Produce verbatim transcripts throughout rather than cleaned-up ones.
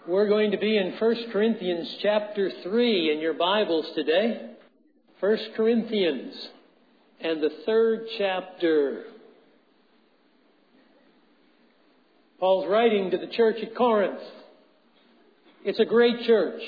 We're going to be in First Corinthians chapter three in your Bibles today. First Corinthians and the third chapter. Paul's writing to the church at Corinth. It's a great church.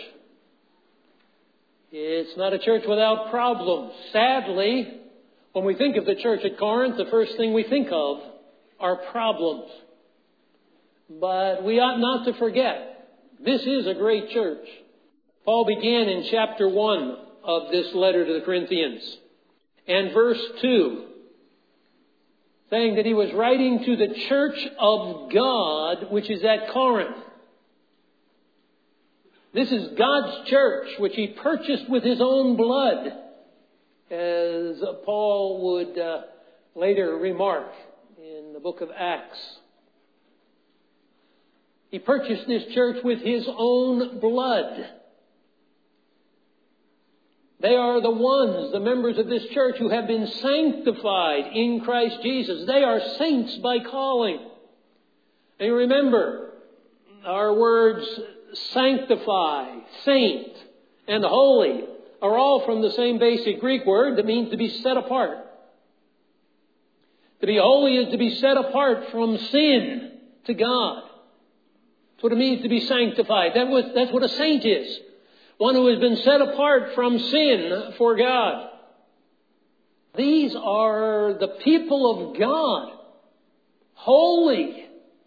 It's not a church without problems. Sadly, when we think of the church at Corinth, the first thing we think of are problems. But we ought not to forget, this is a great church. Paul began in chapter one of this letter to the Corinthians and verse two, saying that he was writing to the church of God, which is at Corinth. This is God's church, which he purchased with his own blood, as Paul would uh, later remark in the book of Acts. He purchased this church with his own blood. They are the ones, the members of this church, who have been sanctified in Christ Jesus. They are saints by calling. And you remember, our words sanctify, saint, and holy are all from the same basic Greek word that means to be set apart. To be holy is to be set apart from sin to God. That's what it means to be sanctified. That was, that's what a saint is. One who has been set apart from sin for God. These are the people of God. Holy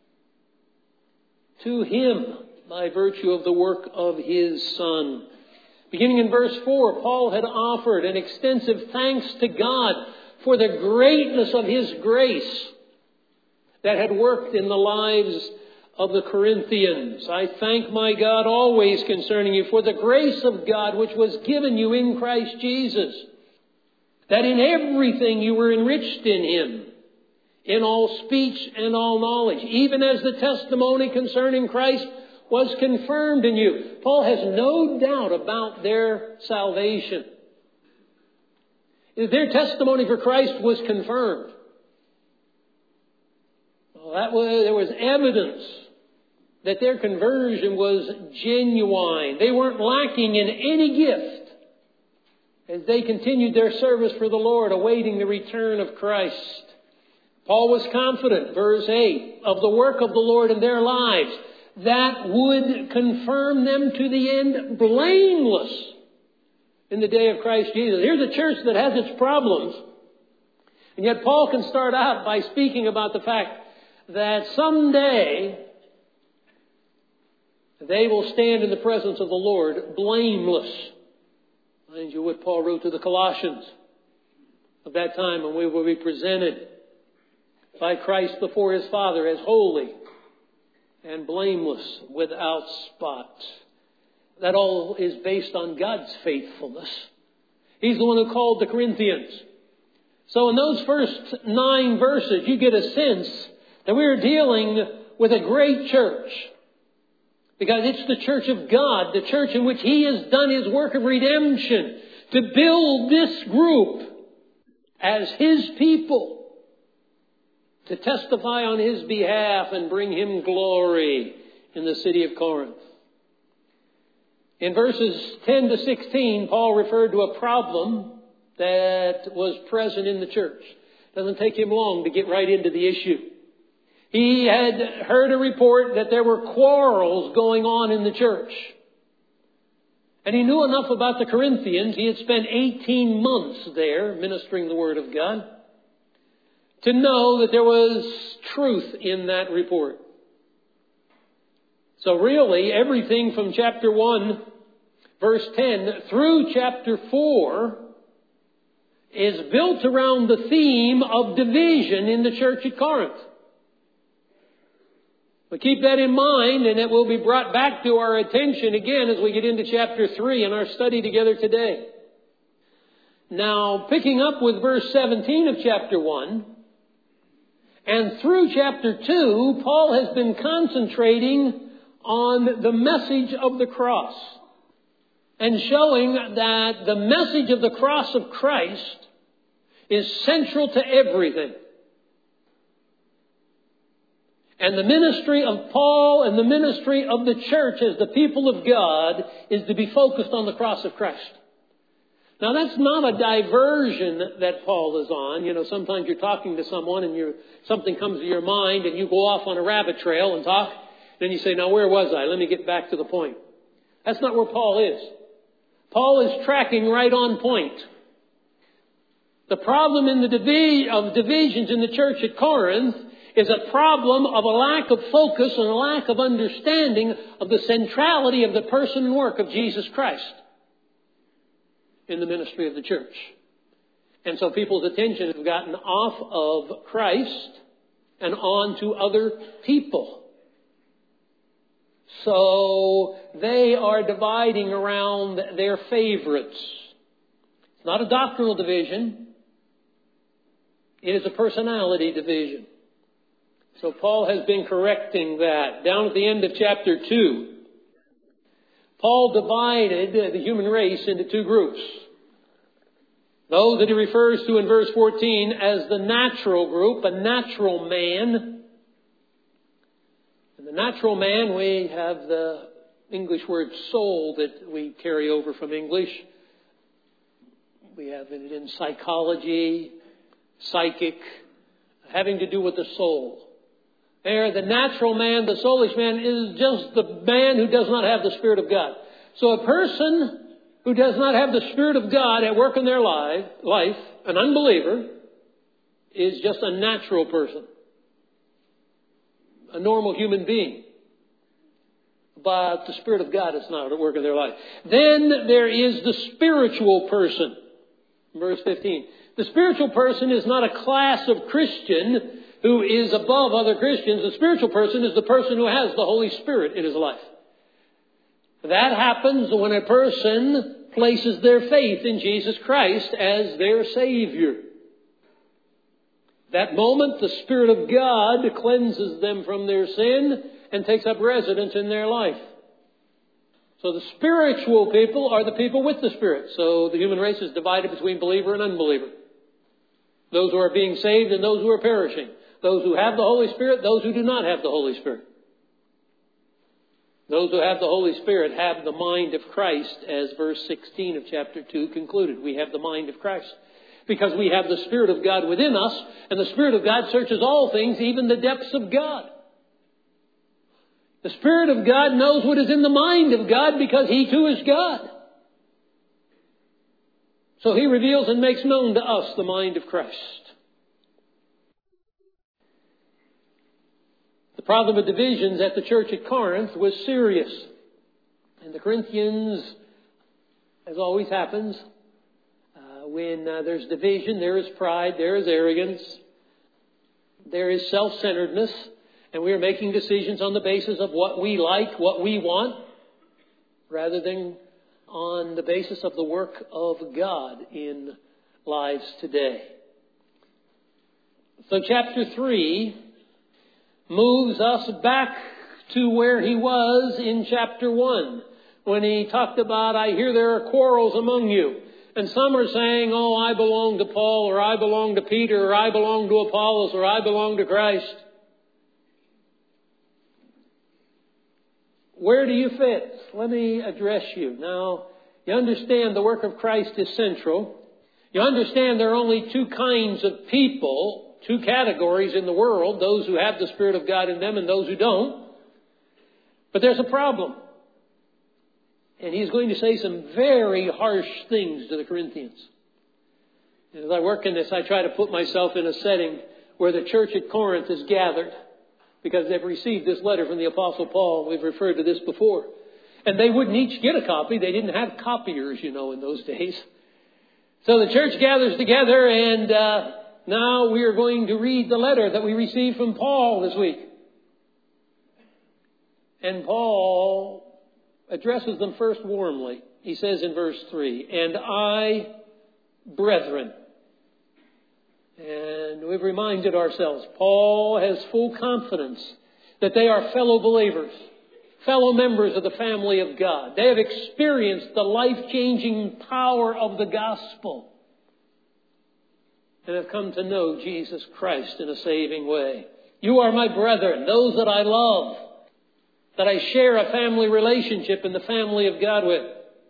to Him by virtue of the work of His Son. Beginning in verse four, Paul had offered an extensive thanks to God for the greatness of His grace that had worked in the lives of the Corinthians. I thank my God always concerning you for the grace of God which was given you in Christ Jesus, that in everything you were enriched in Him, in all speech and all knowledge, even as the testimony concerning Christ was confirmed in you. Paul has no doubt about their salvation. Their testimony for Christ was confirmed. Well, that was, there was evidence that their conversion was genuine. They weren't lacking in any gift as they continued their service for the Lord, awaiting the return of Christ. Paul was confident, verse eight, of the work of the Lord in their lives, that would confirm them to the end blameless in the day of Christ Jesus. Here's a church that has its problems, and yet Paul can start out by speaking about the fact that someday they will stand in the presence of the Lord blameless. Mind you what Paul wrote to the Colossians of that time, when we will be presented by Christ before His Father as holy and blameless, without spot. That all is based on God's faithfulness. He's the one who called the Corinthians. So in those first nine verses, you get a sense that we are dealing with a great church. Because it's the church of God, the church in which He has done His work of redemption to build this group as His people, to testify on His behalf and bring Him glory in the city of Corinth. In verses ten to sixteen, Paul referred to a problem that was present in the church. It doesn't take him long to get right into the issue. He had heard a report that there were quarrels going on in the church. And he knew enough about the Corinthians. He had spent eighteen months there ministering the Word of God to know that there was truth in that report. So really, everything from chapter one, verse ten, through chapter four is built around the theme of division in the church at Corinth. But keep that in mind, and it will be brought back to our attention again as we get into chapter three in our study together today. Now, picking up with verse seventeen of chapter one, and through chapter two, Paul has been concentrating on the message of the cross and showing that the message of the cross of Christ is central to everything. And the ministry of Paul and the ministry of the church as the people of God is to be focused on the cross of Christ. Now, that's not a diversion that Paul is on. You know, sometimes you're talking to someone and you're, something comes to your mind and you go off on a rabbit trail and talk. Then you say, now, where was I? Let me get back to the point. That's not where Paul is. Paul is tracking right on point. The problem in the divi- of divisions in the church at Corinth is a problem of a lack of focus and a lack of understanding of the centrality of the person and work of Jesus Christ in the ministry of the church. And so people's attention has gotten off of Christ and on to other people. So they are dividing around their favorites. It's not a doctrinal division. It is a personality division. So Paul has been correcting that. Down at the end of chapter two, Paul divided the human race into two groups. Those that he refers to in verse fourteen as the natural group, a natural man. In the natural man, we have the English word soul that we carry over from English. We have it in psychology, psychic, having to do with the soul. There, the natural man, the soulish man, is just the man who does not have the Spirit of God. So a person who does not have the Spirit of God at work in their life, life, an unbeliever, is just a natural person. A normal human being. But the Spirit of God is not at work in their life. Then there is the spiritual person. Verse fifteen. The spiritual person is not a class of Christian who is above other Christians. The spiritual person is the person who has the Holy Spirit in his life. That happens when a person places their faith in Jesus Christ as their Savior. That moment, the Spirit of God cleanses them from their sin and takes up residence in their life. So the spiritual people are the people with the Spirit. So the human race is divided between believer and unbeliever. Those who are being saved and those who are perishing. Those who have the Holy Spirit, those who do not have the Holy Spirit. Those who have the Holy Spirit have the mind of Christ, as verse sixteen of chapter two concluded. We have the mind of Christ. Because we have the Spirit of God within us, and the Spirit of God searches all things, even the depths of God. The Spirit of God knows what is in the mind of God because He too is God. So He reveals and makes known to us the mind of Christ. The problem of divisions at the church at Corinth was serious. And the Corinthians, as always happens, uh, when uh, there's division, there is pride, there is arrogance, there is self-centeredness, and we are making decisions on the basis of what we like, what we want, rather than on the basis of the work of God in lives today. So chapter three moves us back to where he was in chapter one, when he talked about, I hear there are quarrels among you. And some are saying, oh, I belong to Paul, or I belong to Peter, or I belong to Apollos, or I belong to Christ. Where do you fit? Let me address you. Now, you understand the work of Christ is central. You understand there are only two kinds of people, two categories in the world, those who have the Spirit of God in them and those who don't. But there's a problem. And he's going to say some very harsh things to the Corinthians. And as I work in this, I try to put myself in a setting where the church at Corinth is gathered, because they've received this letter from the Apostle Paul. We've referred to this before. And they wouldn't each get a copy. They didn't have copiers, you know, in those days. So the church gathers together, and uh, now we are going to read the letter that we received from Paul this week. And Paul addresses them first warmly. He says in verse three, and I, brethren. And we've reminded ourselves, Paul has full confidence that they are fellow believers, fellow members of the family of God. They have experienced the life-changing power of the gospel and have come to know Jesus Christ in a saving way. You are my brethren, those that I love, that I share a family relationship in the family of God with.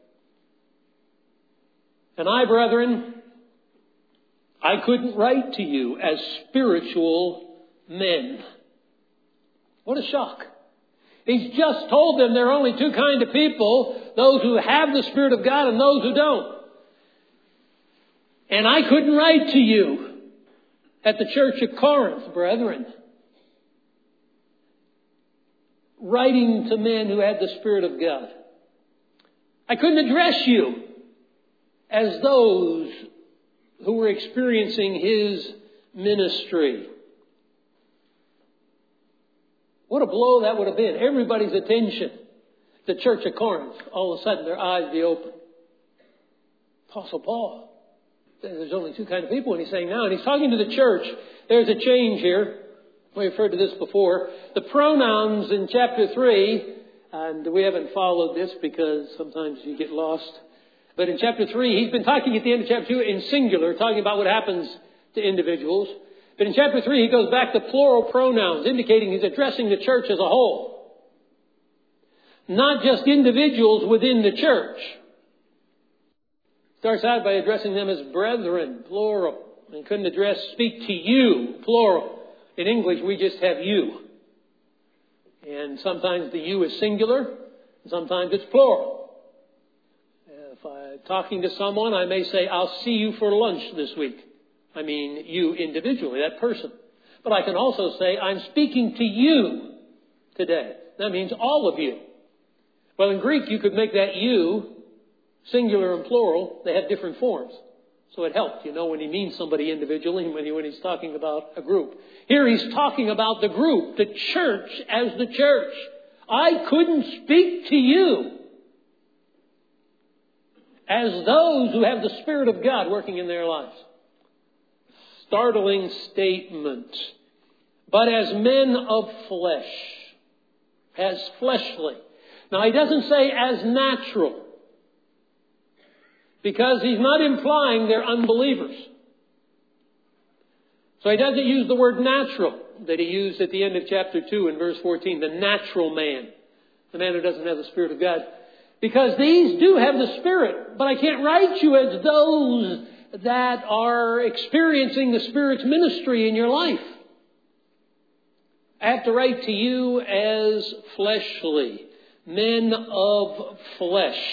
And I, brethren, I couldn't write to you as spiritual men. What a shock. He's just told them there are only two kinds of people, those who have the Spirit of God and those who don't. And I couldn't write to you at the church of Corinth, brethren, writing to men who had the Spirit of God. I couldn't address you as those who were experiencing His ministry. What a blow that would have been. Everybody's attention. The church of Corinth, all of a sudden their eyes be open. Apostle Paul. There's only two kinds of people, and he's saying now, and he's talking to the church. There's a change here. We've heard of this before. The pronouns in chapter three, and we haven't followed this because sometimes you get lost. But in chapter three, he's been talking at the end of chapter two in singular, talking about what happens to individuals. But in chapter three, he goes back to plural pronouns, indicating he's addressing the church as a whole. Not just individuals within the church. Starts out by addressing them as brethren, plural. And couldn't address, speak to you, plural. In English, we just have you. And sometimes the you is singular, and sometimes it's plural. If I'm talking to someone, I may say, I'll see you for lunch this week. I mean, you individually, that person. But I can also say, I'm speaking to you today. That means all of you. Well, in Greek, you could make that you, singular and plural. They have different forms. So it helped, you know, when he means somebody individually and when, he, when he's talking about a group. Here he's talking about the group, the church as the church. I couldn't speak to you as those who have the Spirit of God working in their lives. Startling statement. But as men of flesh. As fleshly. Now he doesn't say as natural. Because he's not implying they're unbelievers. So he doesn't use the word natural that he used at the end of chapter two in verse fourteen. The natural man. The man who doesn't have the Spirit of God. Because these do have the Spirit. But I can't write you as those that are experiencing the Spirit's ministry in your life. I have to write to you as fleshly. Men of flesh.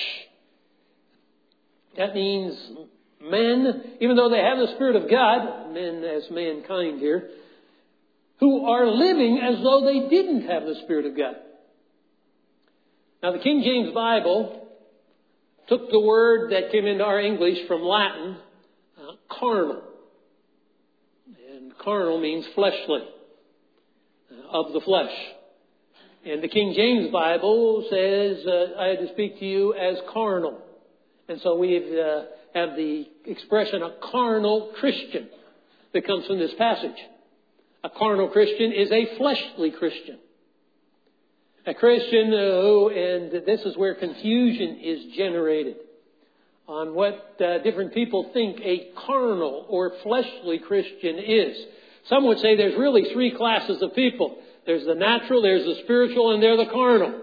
That means men, even though they have the Spirit of God, men as mankind here, who are living as though they didn't have the Spirit of God. Now the King James Bible took the word that came into our English from Latin, uh, carnal. And carnal means fleshly, uh, of the flesh. And the King James Bible says, uh, I had to speak to you as carnal. And so we uh, have the expression, a carnal Christian, that comes from this passage. A carnal Christian is a fleshly Christian. A Christian who, and this is where confusion is generated, on what uh, different people think a carnal or fleshly Christian is. Some would say there's really three classes of people. There's the natural, there's the spiritual, and there's the carnal.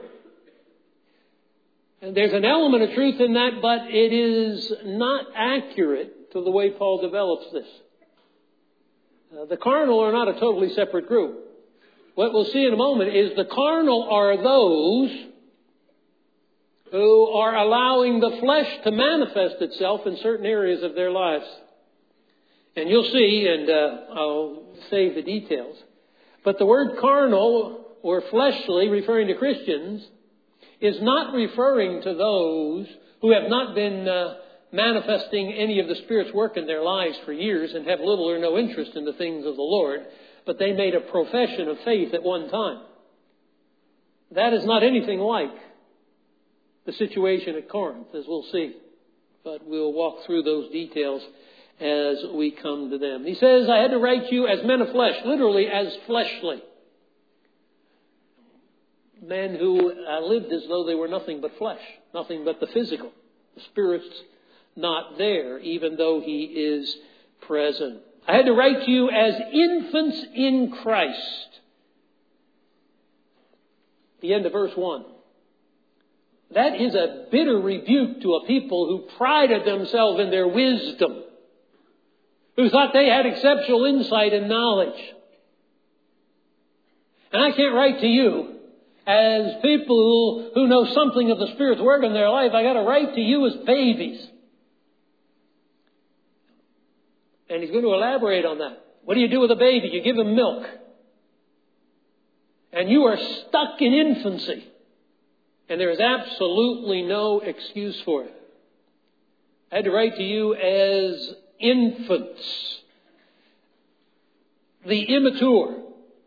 And there's an element of truth in that, but it is not accurate to the way Paul develops this. Uh, the carnal are not a totally separate group. What we'll see in a moment is the carnal are those who are allowing the flesh to manifest itself in certain areas of their lives. And you'll see, and uh, I'll save the details, but the word carnal or fleshly, referring to Christians, is not referring to those who have not been uh, manifesting any of the Spirit's work in their lives for years and have little or no interest in the things of the Lord, but they made a profession of faith at one time. That is not anything like the situation at Corinth, as we'll see. But we'll walk through those details as we come to them. He says, I had to write you as men of flesh, literally as fleshly. Men who uh, lived as though they were nothing but flesh, nothing but the physical. The Spirit's not there, even though He is present. I had to write to you as infants in Christ. The end of verse one. That is a bitter rebuke to a people who prided themselves in their wisdom, who thought they had exceptional insight and knowledge. And I can't write to you as people who know something of the Spirit's work in their life. I got to write to you as babies. And he's going to elaborate on that. What do you do with a baby? You give him milk. And you are stuck in infancy. And there is absolutely no excuse for it. I had to write to you as infants. The immature.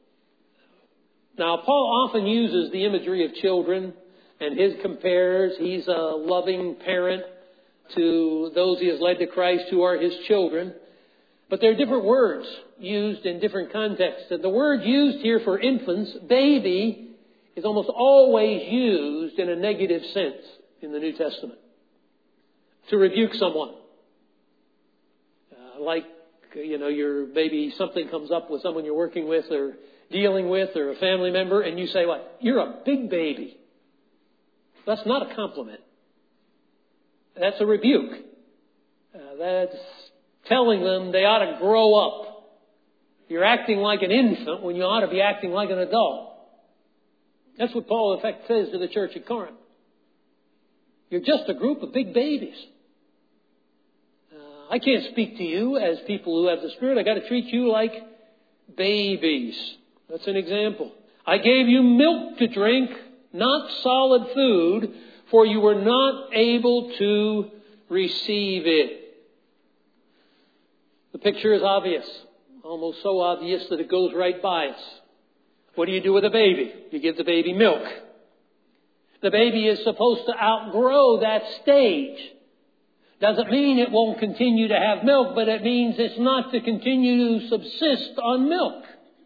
Now, Paul often uses the imagery of children, and his compares. He's a loving parent to those he has led to Christ who are his children. But there are different words used in different contexts. And the word used here for infants, baby, is almost always used in a negative sense in the New Testament. To rebuke someone. Uh, like, you know, your baby, something comes up with someone you're working with or dealing with or a family member, and you say, what? You're a big baby. That's not a compliment. That's a rebuke. Uh, that's telling them they ought to grow up. You're acting like an infant when you ought to be acting like an adult. That's what Paul, in fact, says to the church at Corinth. You're just a group of big babies. Uh, I can't speak to you as people who have the Spirit. I got to treat you like babies. That's an example. I gave you milk to drink, not solid food, for you were not able to receive it. The picture is obvious, almost so obvious that it goes right by us. What do you do with a baby? You give the baby milk. The baby is supposed to outgrow that stage. Doesn't mean it won't continue to have milk, but it means it's not to continue to subsist on milk.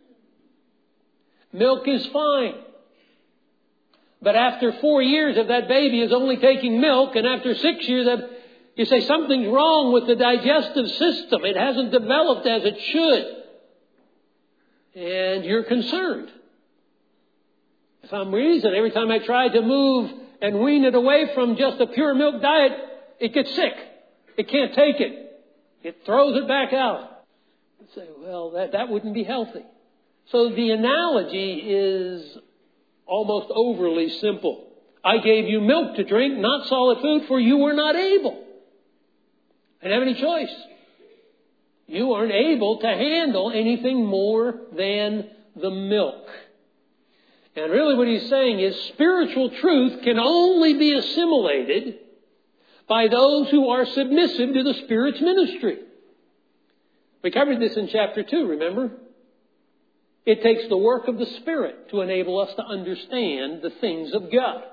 Milk is fine. But after four years, if that baby is only taking milk, and after six years, you say something's wrong with the digestive system. It hasn't developed as it should. And you're concerned. For some reason, every time I try to move and wean it away from just a pure milk diet, it gets sick. It can't take it. It throws it back out. You say, well, that, that wouldn't be healthy. So the analogy is almost overly simple. I gave you milk to drink, not solid food, for you were not able. I didn't have any choice. You aren't able to handle anything more than the milk. And really what he's saying is spiritual truth can only be assimilated by those who are submissive to the Spirit's ministry. We covered this in chapter two, remember? It takes the work of the Spirit to enable us to understand the things of God.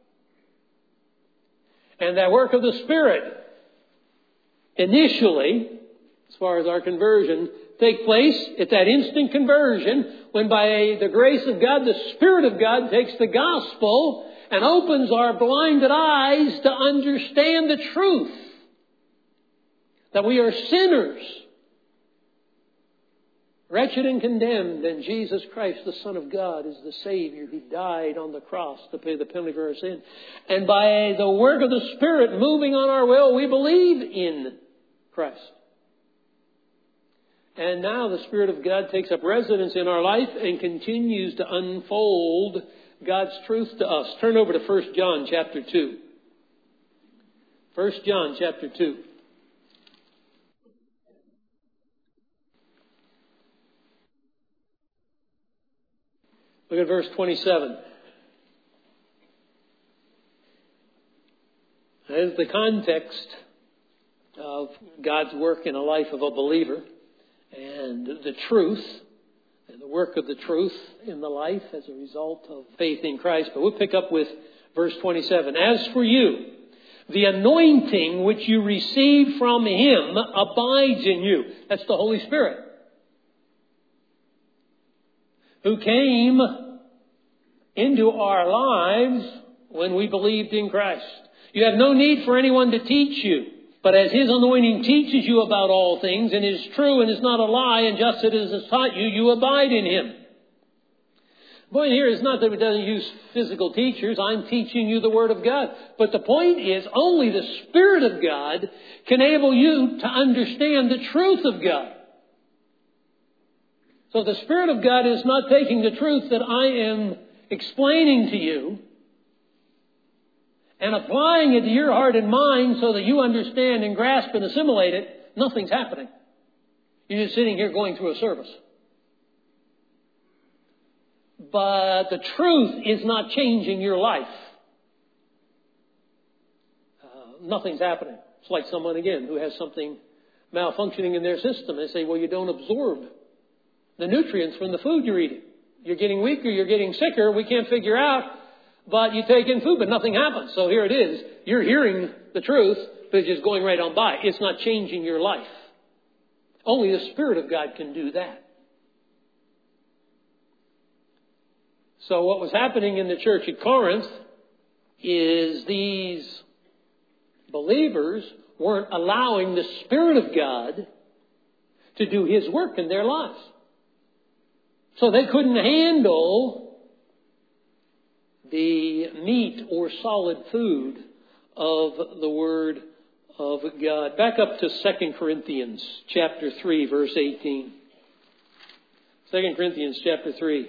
And that work of the Spirit initially, as far as our conversion, take place at that instant conversion when by the grace of God, the Spirit of God takes the gospel and opens our blinded eyes to understand the truth. That we are sinners, wretched and condemned, and Jesus Christ, the Son of God, is the Savior who died on the cross to pay the penalty for our sin. And by the work of the Spirit moving on our will, we believe in Christ. And now the Spirit of God takes up residence in our life and continues to unfold God's truth to us. Turn over to First John chapter two. First John chapter two. Look at verse twenty-seven. That is the context of God's work in the life of a believer. And the truth, and the work of the truth in the life as a result of faith in Christ. But we'll pick up with verse twenty-seven. As for you, the anointing which you received from Him abides in you. That's the Holy Spirit, who came into our lives when we believed in Christ. You have no need for anyone to teach you. But as His anointing teaches you about all things and is true and is not a lie, and just as it has taught you, you abide in Him. The point here is not that it doesn't use physical teachers. I'm teaching you the Word of God. But the point is only the Spirit of God can enable you to understand the truth of God. So the Spirit of God is not taking the truth that I am explaining to you and applying it to your heart and mind so that you understand and grasp and assimilate it. Nothing's happening. You're just sitting here going through a service. But the truth is not changing your life. Uh, nothing's happening. It's like someone, again, who has something malfunctioning in their system. They say, well, you don't absorb the nutrients from the food you're eating. You're getting weaker, you're getting sicker, we can't figure out, but you take in food, but nothing happens. So here it is. You're hearing the truth, but it's just going right on by. It's not changing your life. Only the Spirit of God can do that. So what was happening in the church at Corinth is these believers weren't allowing the Spirit of God to do His work in their lives. So they couldn't handle the meat or solid food of the Word of God. Back up to Second Corinthians chapter three, verse eighteen. Second Corinthians chapter three.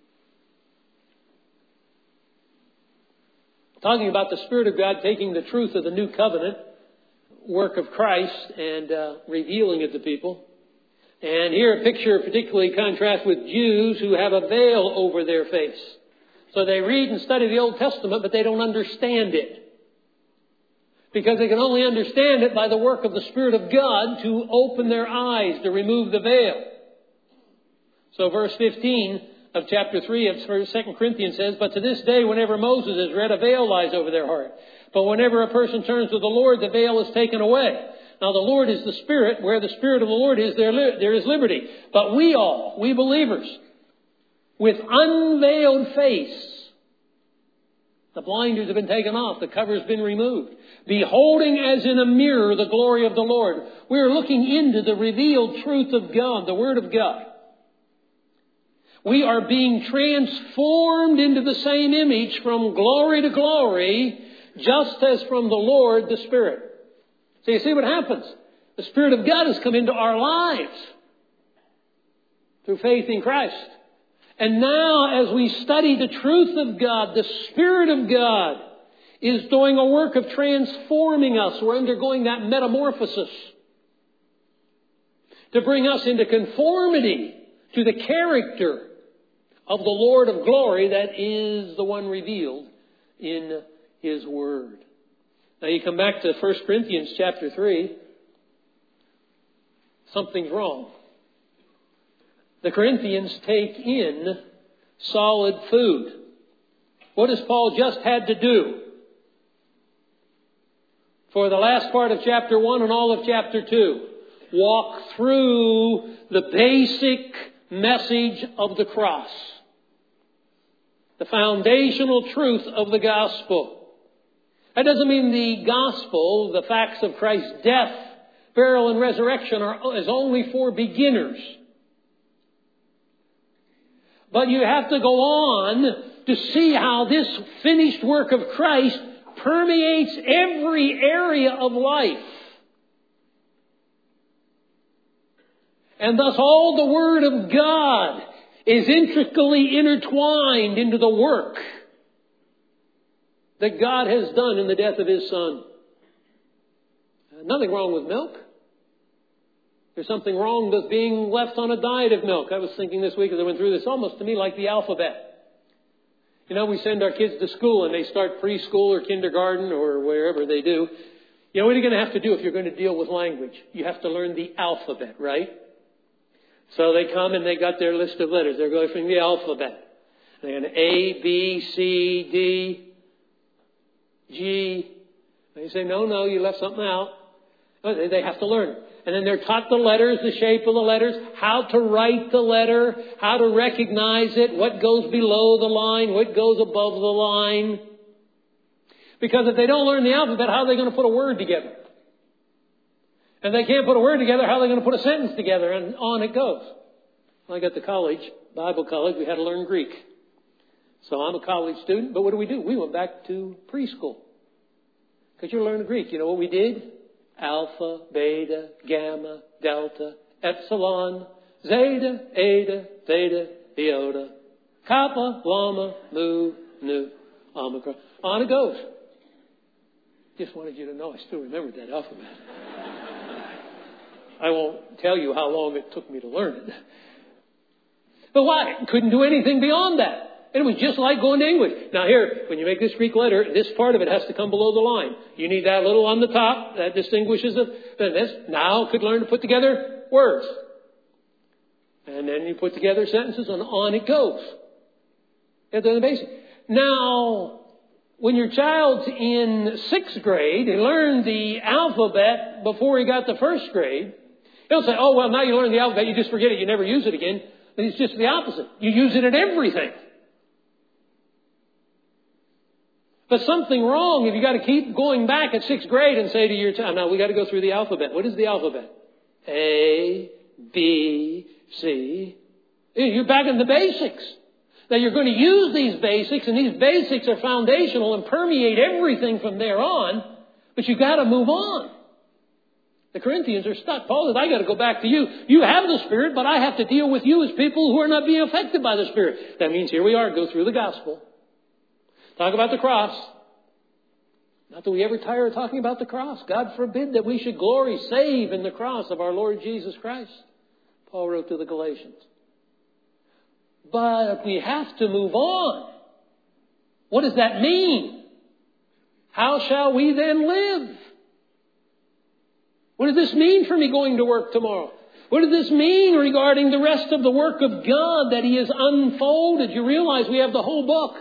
Talking about the Spirit of God taking the truth of the new covenant work of Christ and uh, revealing it to people. And here a picture particularly contrasts with Jews who have a veil over their face. So they read and study the Old Testament, but they don't understand it. Because they can only understand it by the work of the Spirit of God to open their eyes, to remove the veil. So verse fifteen of chapter three of Second Corinthians says, but to this day, whenever Moses is read, a veil lies over their heart. But whenever a person turns to the Lord, the veil is taken away. Now the Lord is the Spirit. Where the Spirit of the Lord is, there, li- there is liberty. But we all, we believers, with unveiled face, the blinders have been taken off, the cover has been removed. Beholding as in a mirror the glory of the Lord. We are looking into the revealed truth of God, the Word of God. We are being transformed into the same image from glory to glory, just as from the Lord the Spirit. So you see what happens? The Spirit of God has come into our lives through faith in Christ. And now as we study the truth of God, the Spirit of God is doing a work of transforming us. We're undergoing that metamorphosis to bring us into conformity to the character of the Lord of glory that is the one revealed in His Word. Now you come back to First Corinthians chapter three. Something's wrong. The Corinthians take in solid food. What has Paul just had to do? For the last part of chapter one and all of chapter two, walk through the basic message of the cross. The foundational truth of the gospel. That doesn't mean the gospel, the facts of Christ's death, burial, and resurrection are is only for beginners. But you have to go on to see how this finished work of Christ permeates every area of life. And thus all the Word of God is intricately intertwined into the work that God has done in the death of His Son. Nothing wrong with milk. There's something wrong with being left on a diet of milk. I was thinking this week as I went through this, almost to me like the alphabet. You know, we send our kids to school and they start preschool or kindergarten or wherever they do. You know what you're going to have to do if you're going to deal with language? You have to learn the alphabet, right? So they come and they got their list of letters. They're going from the alphabet. They're going A, B, C, D, G. And you say, no, no, you left something out. They have to learn. And then they're taught the letters, the shape of the letters, how to write the letter, how to recognize it, what goes below the line, what goes above the line. Because if they don't learn the alphabet, how are they going to put a word together? And they can't put a word together, how are they going to put a sentence together? And on it goes. When I got to college, Bible college, we had to learn Greek. So I'm a college student, but what do we do? We went back to preschool. Because you're learning Greek. You know what we did? Alpha, beta, gamma, delta, epsilon, zeta, eta, theta, iota, kappa, llama, mu, nu, omicron. On it goes. Just wanted you to know I still remembered that alphabet. I won't tell you how long it took me to learn it. But why? Couldn't do anything beyond that. And it was just like going to English. Now here, when you make this Greek letter, this part of it has to come below the line. You need that little on the top that distinguishes it. Then this now could learn to put together words. And then you put together sentences and on it goes. That's the basic. Now, when your child's in sixth grade, he learned the alphabet before he got to first grade. He'll say, oh, well, now you learn the alphabet, you just forget it, you never use it again. But it's just the opposite. You use it in everything. But something wrong if you got to keep going back at sixth grade and say to your child, now we got to go through the alphabet. What is the alphabet? A, B, C. You're back in the basics. Now you're going to use these basics, and these basics are foundational and permeate everything from there on, but you've got to move on. The Corinthians are stuck. Paul says, I got to go back to you. You have the Spirit, but I have to deal with you as people who are not being affected by the Spirit. That means here we are, go through the gospel. Talk about the cross. Not that we ever tire of talking about the cross. God forbid that we should glory save in the cross of our Lord Jesus Christ. Paul wrote to the Galatians. But we have to move on. What does that mean? How shall we then live? What does this mean for me going to work tomorrow? What does this mean regarding the rest of the work of God that He has unfolded? You realize we have the whole book.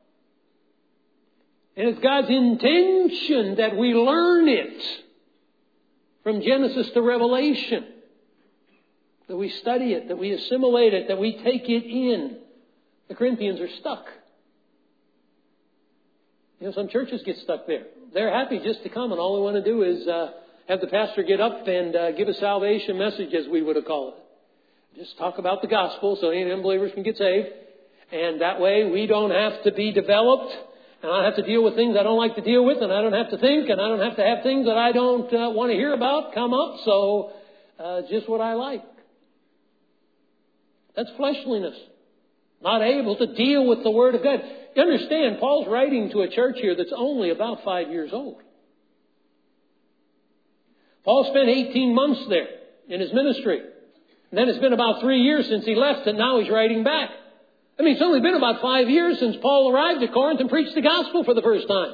And it's God's intention that we learn it from Genesis to Revelation. That we study it, that we assimilate it, that we take it in. The Corinthians are stuck. You know, some churches get stuck there. They're happy just to come, and all they want to do is uh, have the pastor get up and uh, give a salvation message, as we would have called it. Just talk about the gospel so any unbelievers can get saved. And that way we don't have to be developed. And I don't have to deal with things I don't like to deal with, and I don't have to think, and I don't have to have things that I don't uh, want to hear about come up. So, uh, just what I like. That's fleshliness. Not able to deal with the Word of God. You understand, Paul's writing to a church here that's only about five years old. Paul spent eighteen months there in his ministry. And then it's been about three years since he left, and now he's writing back. I mean, it's only been about five years since Paul arrived at Corinth and preached the gospel for the first time.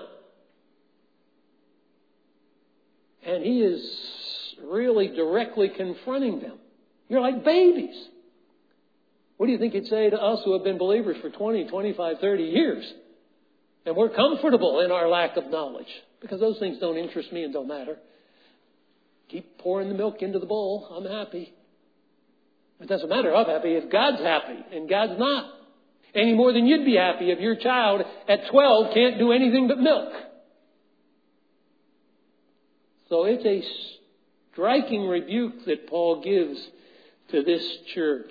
And he is really directly confronting them. You're like babies. What do you think he'd say to us who have been believers for twenty, twenty-five, thirty years? And we're comfortable in our lack of knowledge. Because those things don't interest me and don't matter. Keep pouring the milk into the bowl. I'm happy. It doesn't matter. I'm happy if God's happy and God's not. Any more than you'd be happy if your child at twelve can't do anything but milk. So it's a striking rebuke that Paul gives to this church.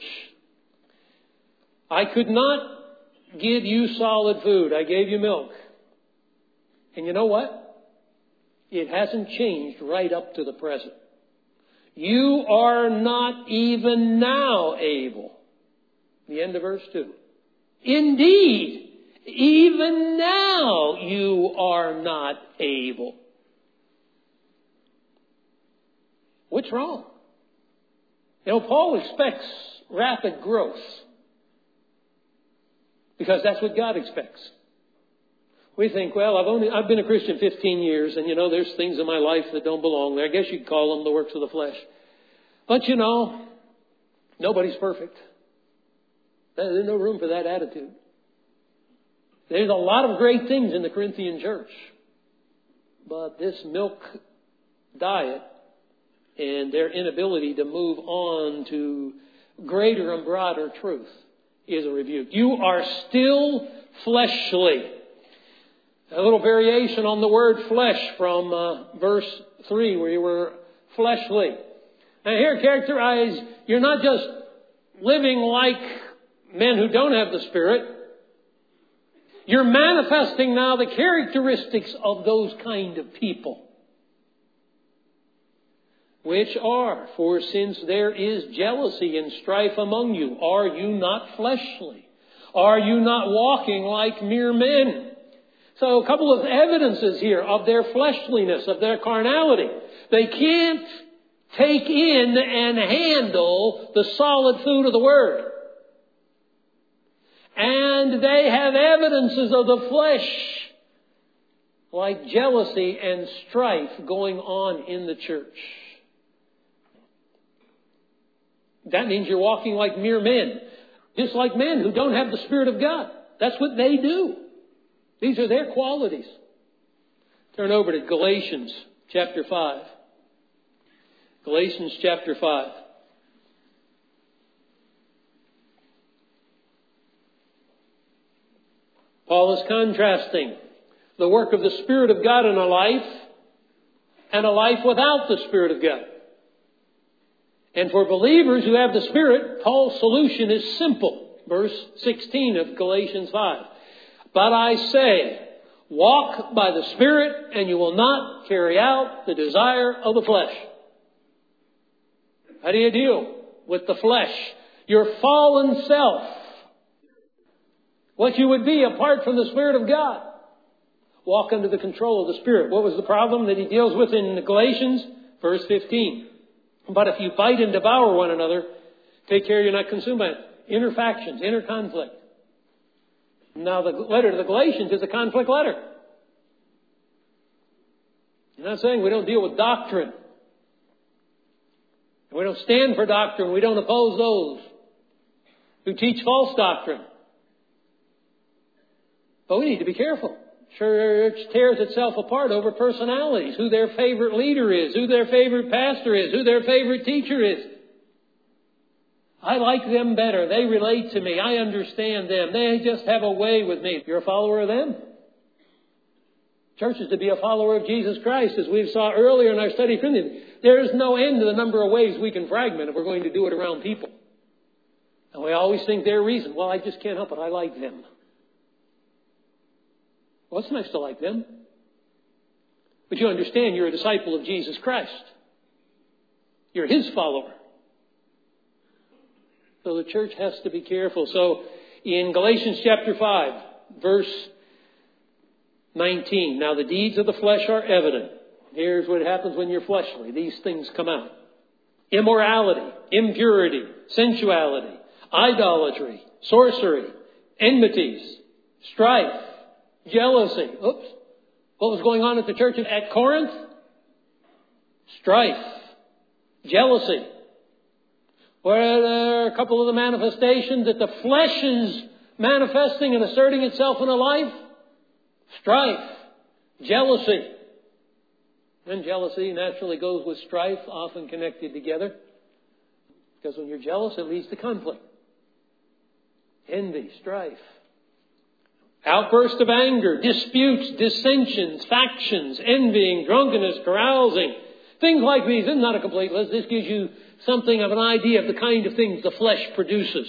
I could not give you solid food. I gave you milk. And you know what? It hasn't changed right up to the present. You are not even now able. The end of verse two. Indeed, even now you are not able. What's wrong? You know, Paul expects rapid growth. Because that's what God expects. We think, well, I've only I've been a Christian fifteen years, and you know, there's things in my life that don't belong there. I guess you'd call them the works of the flesh. But you know, nobody's perfect. There's no room for that attitude. There's a lot of great things in the Corinthian church. But this milk diet and their inability to move on to greater and broader truth is a rebuke. You are still fleshly. A little variation on the word flesh from uh, verse three, where you were fleshly. Now here characterized, you're not just living like men who don't have the Spirit. You're manifesting now the characteristics of those kind of people. Which are, for since there is jealousy and strife among you, are you not fleshly? Are you not walking like mere men? So a couple of evidences here of their fleshliness, of their carnality. They can't take in and handle the solid food of the Word. And they have evidences of the flesh, like jealousy and strife going on in the church. That means you're walking like mere men. Just like men who don't have the Spirit of God. That's what they do. These are their qualities. Turn over to Galatians chapter five. Galatians chapter five. Paul is contrasting the work of the Spirit of God in a life and a life without the Spirit of God. And for believers who have the Spirit, Paul's solution is simple. Verse sixteen of Galatians five. But I say, walk by the Spirit, and you will not carry out the desire of the flesh. How do you deal with the flesh? Your fallen self. What you would be apart from the Spirit of God. Walk under the control of the Spirit. What was the problem that he deals with in Galatians? Verse fifteen. But if you bite and devour one another, take care you're not consumed by it. Inner factions, inner conflict. Now the letter to the Galatians is a conflict letter. You're not saying we don't deal with doctrine. We don't stand for doctrine. We don't oppose those who teach false doctrine. But we need to be careful. Church tears itself apart over personalities, who their favorite leader is, who their favorite pastor is, who their favorite teacher is. I like them better. They relate to me. I understand them. They just have a way with me. You're a follower of them. Church is to be a follower of Jesus Christ, as we saw earlier in our study of Corinthians. There is no end to the number of ways we can fragment if we're going to do it around people. And we always think their reason, well, I just can't help it. I like them. Well, it's nice to like them. But you understand you're a disciple of Jesus Christ. You're His follower. So the church has to be careful. So in Galatians chapter five, verse nineteen, now the deeds of the flesh are evident. Here's what happens when you're fleshly. These things come out. Immorality, impurity, sensuality, idolatry, sorcery, enmities, strife, jealousy. Oops. What was going on at the church at Corinth? Strife. Jealousy. Were there a couple of the manifestations that the flesh is manifesting and asserting itself in a life? Strife. Jealousy. And jealousy naturally goes with strife, often connected together. Because when you're jealous, it leads to conflict. Envy, strife. Outbursts of anger, disputes, dissensions, factions, envying, drunkenness, carousing. Things like these. This is not a complete list. This gives you something of an idea of the kind of things the flesh produces.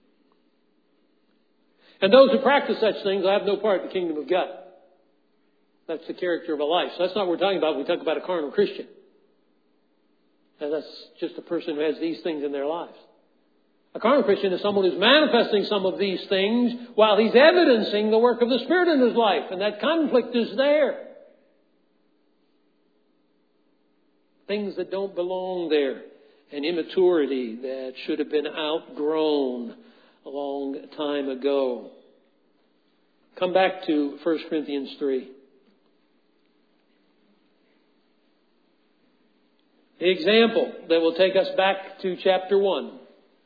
And those who practice such things will have no part in the kingdom of God. That's the character of a life. So that's not what we're talking about when we talk about a carnal Christian. And that's just a person who has these things in their lives. A carnal Christian is someone who's manifesting some of these things while he's evidencing the work of the Spirit in his life. And that conflict is there. Things that don't belong there. And immaturity that should have been outgrown a long time ago. Come back to First Corinthians three. The example that will take us back to chapter one.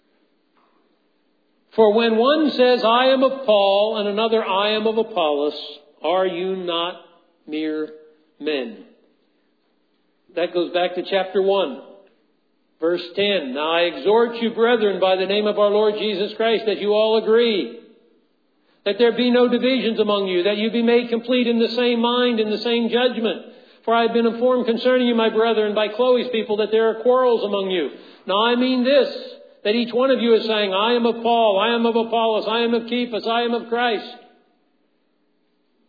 For when one says, I am of Paul, and another, I am of Apollos, are you not mere men? That goes back to chapter one, verse ten. Now I exhort you, brethren, by the name of our Lord Jesus Christ, that you all agree, that there be no divisions among you, that you be made complete in the same mind, in the same judgment. For I have been informed concerning you, my brethren, by Chloe's people, that there are quarrels among you. Now I mean this, that each one of you is saying, I am of Paul, I am of Apollos, I am of Cephas, I am of Christ.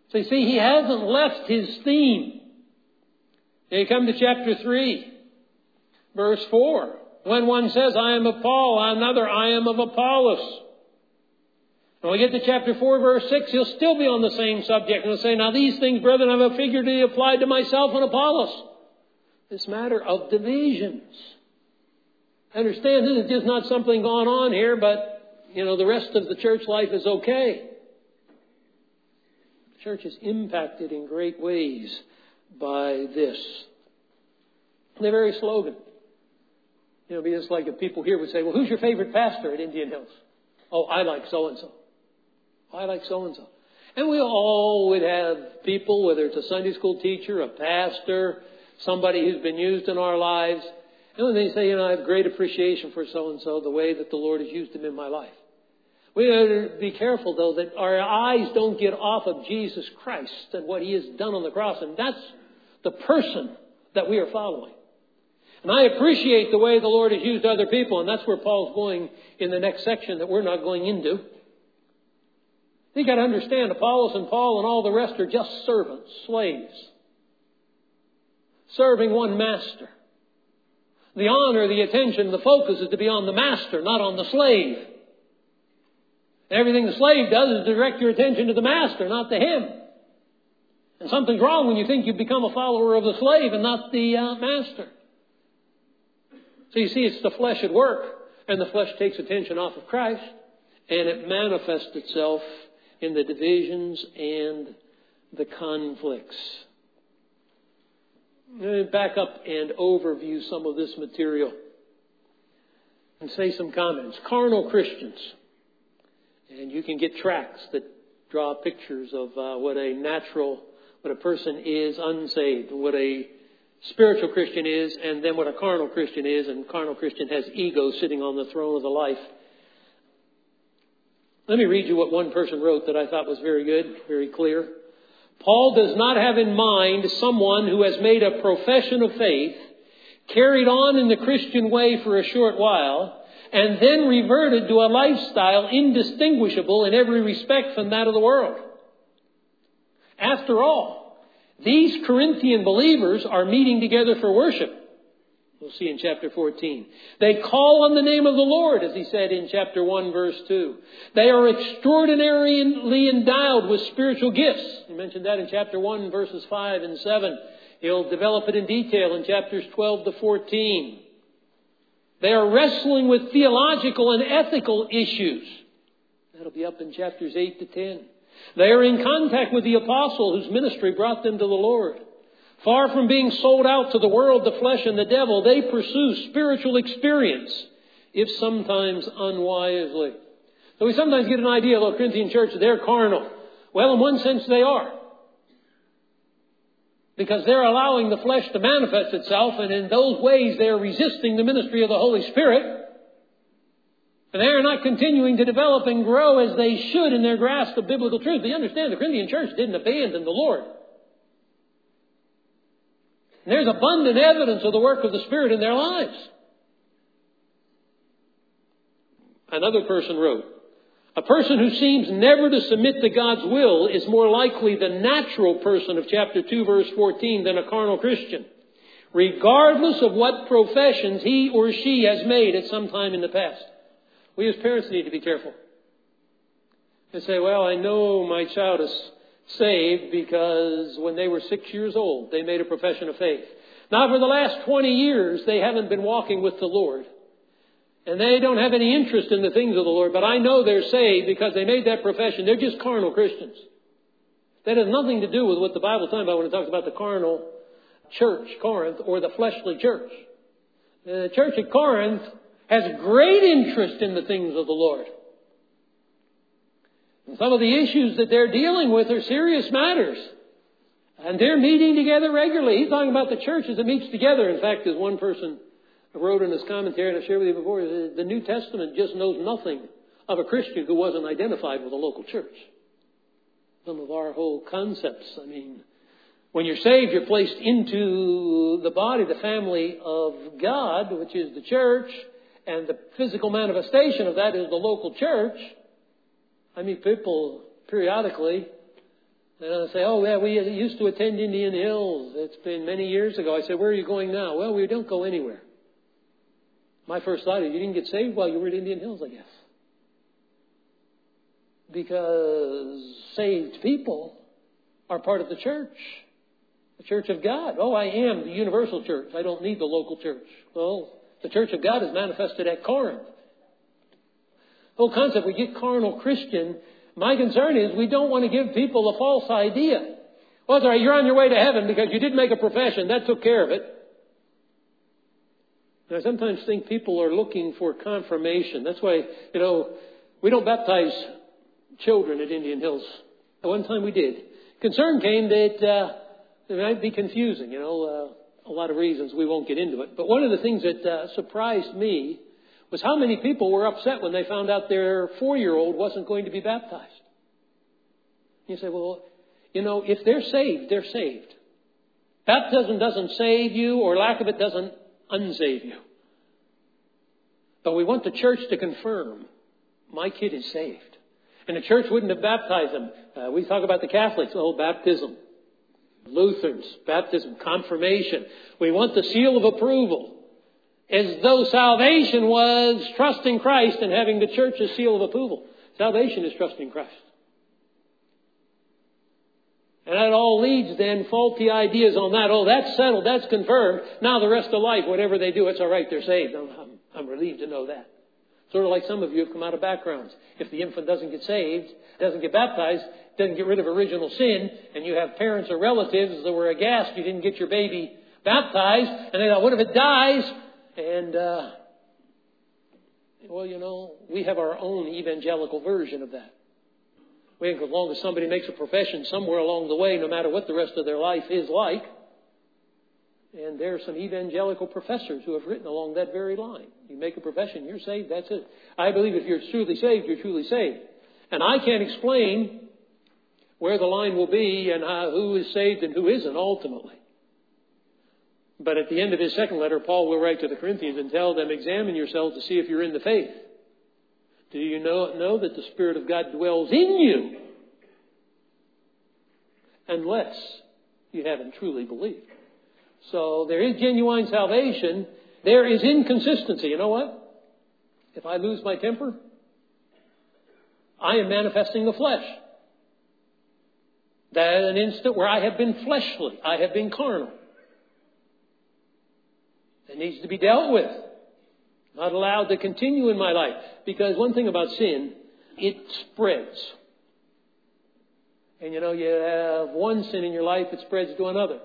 So you see, he hasn't left his theme. Now you come to chapter three, verse four. When one says, I am of Paul, another, I am of Apollos. When we get to chapter four, verse six, he'll still be on the same subject. And he'll say, now these things, brethren, I have figuratively applied to myself and Apollos. This matter of divisions. Understand, this is just not something going on here, but, you know, the rest of the church life is okay. The church is impacted in great ways by this. The very slogan. You know, it'd be just like if people here would say, well, who's your favorite pastor at Indian Hills? Oh, I like so-and-so. I like so-and-so. And we all would have people, whether it's a Sunday school teacher, a pastor, somebody who's been used in our lives. And when they say, you know, I have great appreciation for so-and-so, the way that the Lord has used him in my life. We have to be careful, though, that our eyes don't get off of Jesus Christ and what he has done on the cross. And that's the person that we are following. And I appreciate the way the Lord has used other people, and that's where Paul's going in the next section that we're not going into. You've got to understand, Apollos and Paul and all the rest are just servants, slaves, serving one master. The honor, the attention, the focus is to be on the master, not on the slave. Everything the slave does is direct your attention to the master, not to him. And something's wrong when you think you've become a follower of the slave and not the uh, master. So you see, it's the flesh at work, and the flesh takes attention off of Christ, and it manifests itself in the divisions and the conflicts. Let me back up and overview some of this material and say some comments. Carnal Christians. And you can get tracts that draw pictures of uh, what a natural, what a person is unsaved, what a spiritual Christian is, and then what a carnal Christian is. And carnal Christian has ego sitting on the throne of the life. Let me read you what one person wrote that I thought was very good, very clear. Paul does not have in mind someone who has made a profession of faith, carried on in the Christian way for a short while, and then reverted to a lifestyle indistinguishable in every respect from that of the world. After all, these Corinthian believers are meeting together for worship. We'll see in chapter fourteen. They call on the name of the Lord, as he said in chapter one, verse two. They are extraordinarily endowed with spiritual gifts. He mentioned that in chapter one, verses five and seven. He'll develop it in detail in chapters twelve to fourteen. They are wrestling with theological and ethical issues. That'll be up in chapters eight to ten. They are in contact with the apostle whose ministry brought them to the Lord. Far from being sold out to the world, the flesh, and the devil, they pursue spiritual experience, if sometimes unwisely. So we sometimes get an idea of the Corinthian church, they're carnal. Well, in one sense they are. Because they're allowing the flesh to manifest itself, and in those ways they're resisting the ministry of the Holy Spirit. And they are not continuing to develop and grow as they should in their grasp of biblical truth. You understand, the Corinthian church didn't abandon the Lord. And there's abundant evidence of the work of the Spirit in their lives. Another person wrote, a person who seems never to submit to God's will is more likely the natural person of chapter two, verse fourteen, than a carnal Christian, regardless of what professions he or she has made at some time in the past. We as parents need to be careful. They say, well, I know my child is saved because when they were six years old, they made a profession of faith. Now, for the last twenty years, they haven't been walking with the Lord. And they don't have any interest in the things of the Lord. But I know they're saved because they made that profession. They're just carnal Christians. That has nothing to do with what the Bible is talking about when it talks about the carnal church, Corinth, or the fleshly church. The church at Corinth has great interest in the things of the Lord. And some of the issues that they're dealing with are serious matters. And they're meeting together regularly. He's talking about the church as it meets together. In fact, as one person wrote in his commentary, and I've shared with you before, the New Testament just knows nothing of a Christian who wasn't identified with a local church. Some of our whole concepts, I mean, when you're saved, you're placed into the body, the family of God, which is the church, and the physical manifestation of that is the local church. I meet people periodically And I say, oh, yeah, we used to attend Indian Hills. It's been many years ago. I said, where are you going now? Well, we don't go anywhere. My first thought is, you didn't get saved while you were at Indian Hills, I guess. Because saved people are part of the church. The church of God. Oh, I am the universal church. I don't need the local church. Well, the church of God is manifested at Corinth. The whole concept, we get carnal Christian. My concern is we don't want to give people a false idea. Well, it's all right, you're on your way to heaven because you did make a profession. That took care of it. And I sometimes think people are looking for confirmation. That's why, you know, we don't baptize children at Indian Hills. At one time we did. Concern came that uh, it might be confusing, you know, uh, a lot of reasons. We won't get into it. But one of the things that uh, surprised me was how many people were upset when they found out their four-year-old wasn't going to be baptized. You say, well, you know, if they're saved, they're saved. Baptism doesn't save you, or lack of it doesn't unsave you. But we want the church to confirm, my kid is saved. And the church wouldn't have baptized them. Uh, we talk about the Catholics, oh, baptism. Lutherans, baptism, confirmation. We want the seal of approval. As though salvation was trusting Christ and having the church's seal of approval. Salvation is trusting Christ. And that all leads then faulty ideas on that. Oh, that's settled, that's confirmed. Now the rest of life, whatever they do, it's all right, they're saved. I'm, I'm, I'm relieved to know that. Sort of like some of you have come out of backgrounds. If the infant doesn't get saved, doesn't get baptized, doesn't get rid of original sin, and you have parents or relatives that were aghast you didn't get your baby baptized, and they thought, what if it dies? And, uh, well, you know, we have our own evangelical version of that. We think as long as somebody makes a profession somewhere along the way, no matter what the rest of their life is like, and there are some evangelical professors who have written along that very line. You make a profession, you're saved, that's it. I believe if you're truly saved, you're truly saved. And I can't explain where the line will be and how, who is saved and who isn't ultimately. But at the end of his second letter, Paul will write to the Corinthians and tell them, examine yourselves to see if you're in the faith. Do you know, know that the Spirit of God dwells in you? Unless you haven't truly believed. So there is genuine salvation. There is inconsistency. You know what? If I lose my temper, I am manifesting the flesh. That is an instant where I have been fleshly. I have been carnal. That needs to be dealt with. Not allowed to continue in my life. Because one thing about sin, it spreads. And you know, you have one sin in your life, it spreads to another.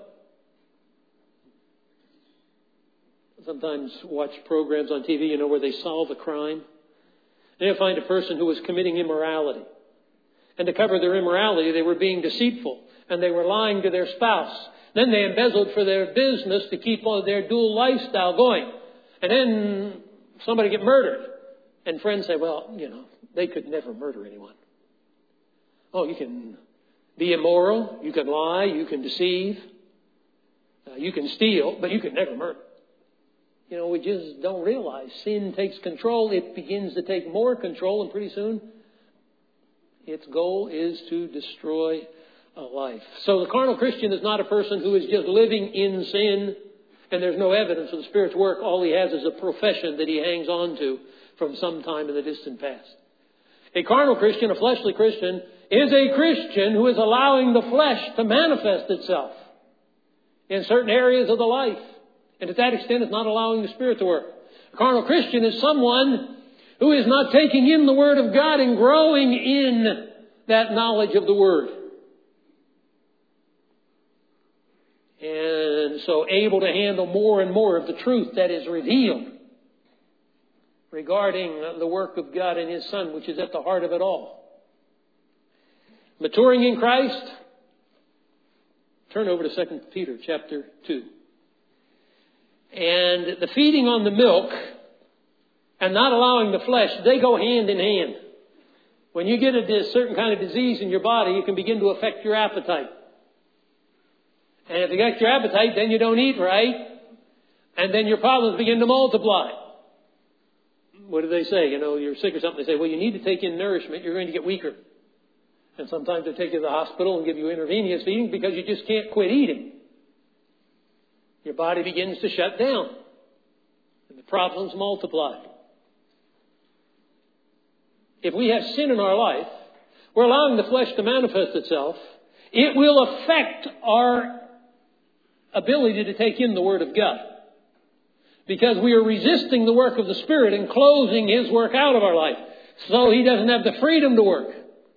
Sometimes watch programs on T V, you know, where they solve a crime. And you find a person who was committing immorality. And to cover their immorality, they were being deceitful. And they were lying to their spouse. Then they embezzled for their business to keep their dual lifestyle going. And then somebody get murdered. And friends say, well, you know, they could never murder anyone. Oh, you can be immoral. You can lie. You can deceive. Uh, you can steal. But you could never murder. You know, we just don't realize sin takes control. It begins to take more control. And pretty soon, its goal is to destroy a life. So the carnal Christian is not a person who is just living in sin and there's no evidence of the Spirit's work. All he has is a profession that he hangs on to from some time in the distant past. A carnal Christian, a fleshly Christian, is a Christian who is allowing the flesh to manifest itself in certain areas of the life. And to that extent, it's not allowing the Spirit to work. A carnal Christian is someone who is not taking in the Word of God and growing in that knowledge of the Word. And so able to handle more and more of the truth that is revealed regarding the work of God and His Son, which is at the heart of it all. Maturing in Christ. Turn over to Second Peter chapter two. And the feeding on the milk and not allowing the flesh, they go hand in hand. When you get a certain kind of disease in your body, it can begin to affect your appetite. And if you got your appetite, then you don't eat right. And then your problems begin to multiply. What do they say? You know, you're sick or something. They say, well, you need to take in nourishment. You're going to get weaker. And sometimes they take you to the hospital and give you intravenous feeding because you just can't quit eating. Your body begins to shut down. And the problems multiply. If we have sin in our life, we're allowing the flesh to manifest itself. It will affect our ability to take in the Word of God. Because we are resisting the work of the Spirit and closing His work out of our life. So He doesn't have the freedom to work.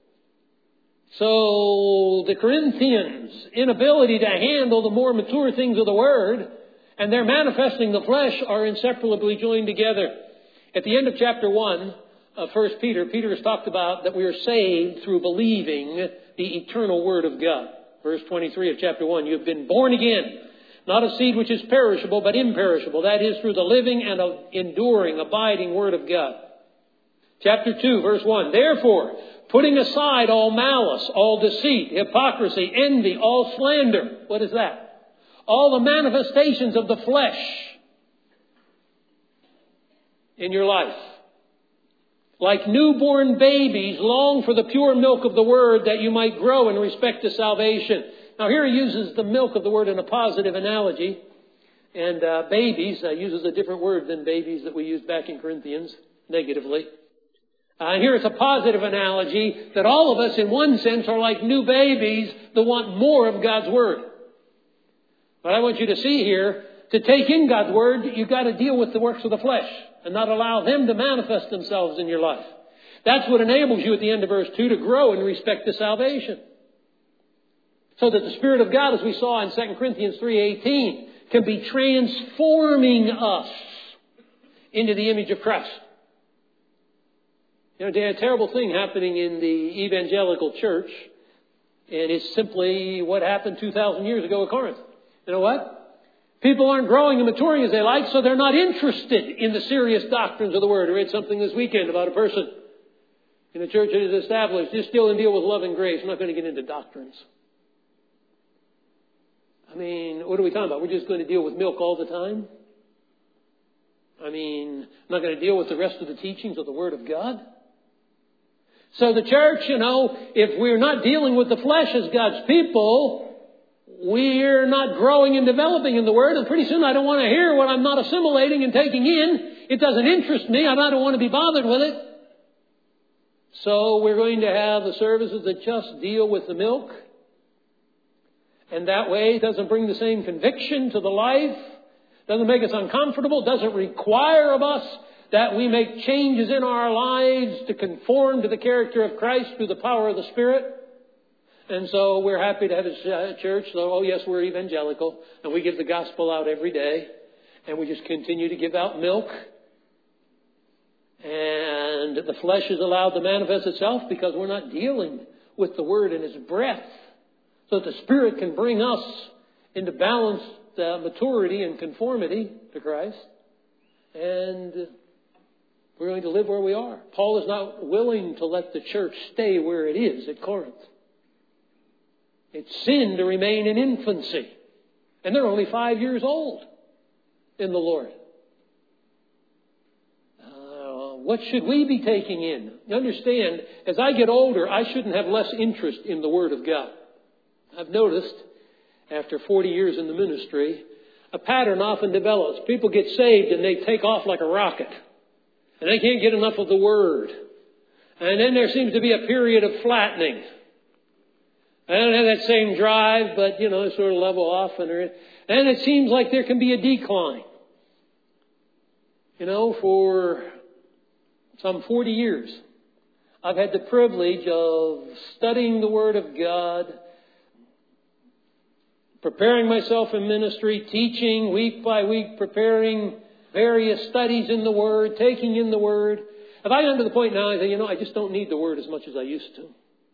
So the Corinthians' inability to handle the more mature things of the Word and their manifesting the flesh are inseparably joined together. At the end of chapter one of First Peter, Peter has talked about that we are saved through believing the eternal Word of God. Verse twenty-three of chapter one, you have been born again, not of seed which is perishable, but imperishable. That is through the living and enduring, abiding Word of God. Chapter two, verse one, therefore, putting aside all malice, all deceit, hypocrisy, envy, all slander. What is that? All the manifestations of the flesh in your life. Like newborn babies, long for the pure milk of the Word that you might grow in respect to salvation. Now here he uses the milk of the Word in a positive analogy. And uh, babies, uh, uses a different word than babies that we used back in Corinthians, negatively. Uh, here it's a positive analogy that all of us in one sense are like new babies that want more of God's Word. But I want you to see here, to take in God's Word, you've got to deal with the works of the flesh and not allow them to manifest themselves in your life. That's what enables you at the end of verse two to grow in respect to salvation. So that the Spirit of God, as we saw in Second Corinthians three eighteen, can be transforming us into the image of Christ. You know, there's a terrible thing happening in the evangelical church, and it's simply what happened two thousand years ago at Corinth. You know what? People aren't growing and maturing as they like, so they're not interested in the serious doctrines of the Word. I read something this weekend about a person in a church that is established, just still in deal with love and grace. I'm not going to get into doctrines. I mean, what are we talking about? We're just going to deal with milk all the time? I mean, I'm not going to deal with the rest of the teachings of the Word of God? So the church, you know, if we're not dealing with the flesh as God's people, we're not growing and developing in the Word. And pretty soon I don't want to hear what I'm not assimilating and taking in. It doesn't interest me. I don't want to be bothered with it. So we're going to have the services that just deal with the milk. And that way it doesn't bring the same conviction to the life. Doesn't make us uncomfortable. Doesn't require of us that we make changes in our lives to conform to the character of Christ through the power of the Spirit. And so we're happy to have a church. So, oh yes, we're evangelical. And we give the gospel out every day. And we just continue to give out milk. And the flesh is allowed to manifest itself because we're not dealing with the Word in its breath. So that the Spirit can bring us into balanced uh, maturity and conformity to Christ. And we're going to live where we are. Paul is not willing to let the church stay where it is at Corinth. It's sin to remain in infancy. And they're only five years old in the Lord. Uh, what should we be taking in? Understand, as I get older, I shouldn't have less interest in the Word of God. I've noticed, after forty years in the ministry, a pattern often develops. People get saved and they take off like a rocket. And they can't get enough of the Word. And then there seems to be a period of flattening. I don't have that same drive, but, you know, they sort of level off. And, and it seems like there can be a decline. You know, for some forty years, I've had the privilege of studying the Word of God, preparing myself in ministry, teaching week by week, preparing various studies in the Word, taking in the Word. Have I gotten to the point now I say, you know, I just don't need the Word as much as I used to.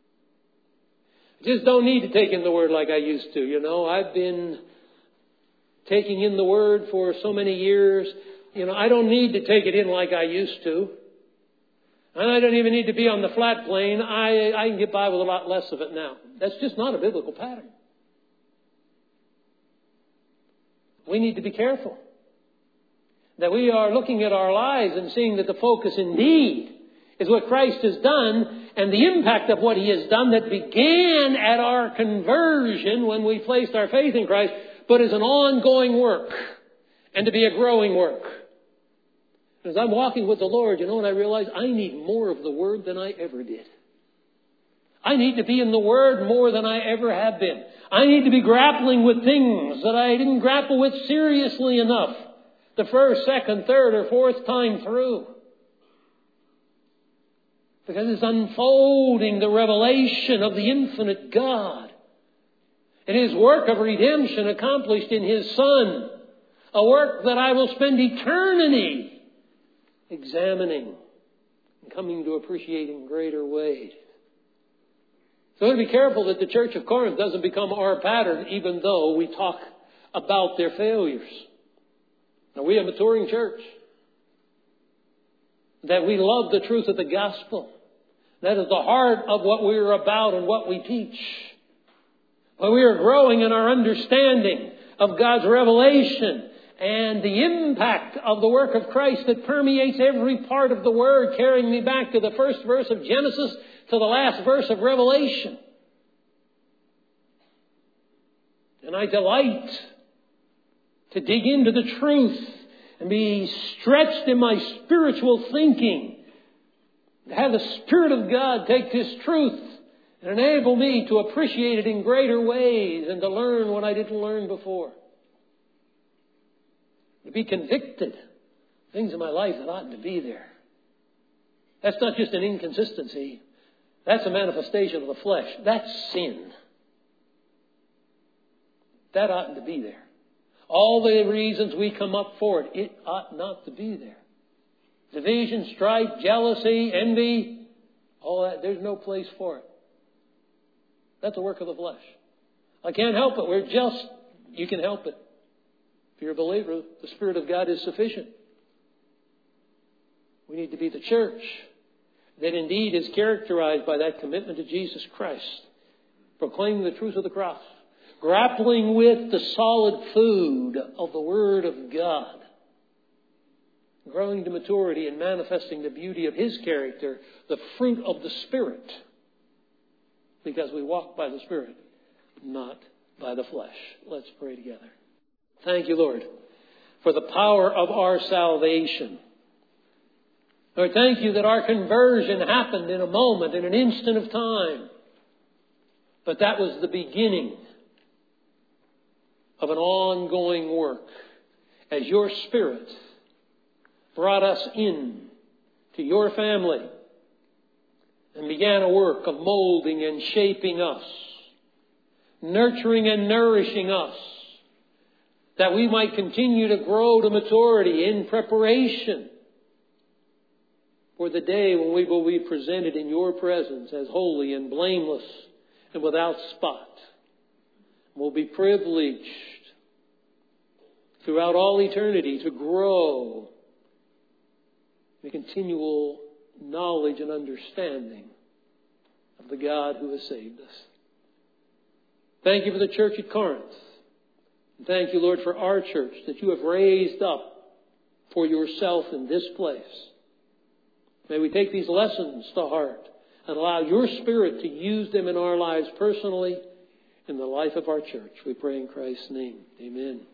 I just don't need to take in the Word like I used to. You know, I've been taking in the Word for so many years. You know, I don't need to take it in like I used to. And I don't even need to be on the flat plane. I, I can get by with a lot less of it now. That's just not a biblical pattern. We need to be careful that we are looking at our lives and seeing that the focus indeed is what Christ has done and the impact of what He has done that began at our conversion when we placed our faith in Christ, but is an ongoing work and to be a growing work. As I'm walking with the Lord, you know, and I realize I need more of the Word than I ever did. I need to be in the Word more than I ever have been. I need to be grappling with things that I didn't grapple with seriously enough the first, second, third, or fourth time through. Because it's unfolding the revelation of the infinite God and His work of redemption accomplished in His Son. A work that I will spend eternity examining and coming to appreciate in greater ways. So we have to be careful that the Church of Corinth doesn't become our pattern, even though we talk about their failures. Now, we are a maturing church. That we love the truth of the gospel. That is the heart of what we are about and what we teach. But we are growing in our understanding of God's revelation and the impact of the work of Christ that permeates every part of the Word, carrying me back to the first verse of Genesis to the last verse of Revelation. And I delight to dig into the truth and be stretched in my spiritual thinking. To have the Spirit of God take this truth and enable me to appreciate it in greater ways and to learn what I didn't learn before. To be convicted. Things in my life that oughtn't to be there. That's not just an inconsistency. That's a manifestation of the flesh. That's sin. That oughtn't to be there. All the reasons we come up for it, it ought not to be there. Division, strife, jealousy, envy, all that, there's no place for it. That's a work of the flesh. I can't help it. We're just, you can help it. If you're a believer, the Spirit of God is sufficient. We need to be the church that indeed is characterized by that commitment to Jesus Christ. Proclaiming the truth of the cross. Grappling with the solid food of the Word of God. Growing to maturity and manifesting the beauty of His character, the fruit of the Spirit. Because we walk by the Spirit, not by the flesh. Let's pray together. Thank you, Lord, for the power of our salvation. Lord, thank you that our conversion happened in a moment, in an instant of time. But that was the beginning of an ongoing work as your Spirit brought us in to your family and began a work of molding and shaping us, nurturing and nourishing us, that we might continue to grow to maturity in preparation for the day when we will be presented in your presence as holy and blameless and without spot. We'll be privileged throughout all eternity to grow in continual knowledge and understanding of the God who has saved us. Thank you for the church at Corinth. And thank you, Lord, for our church that you have raised up for yourself in this place. May we take these lessons to heart and allow your Spirit to use them in our lives personally, in the life of our church. We pray in Christ's name. Amen.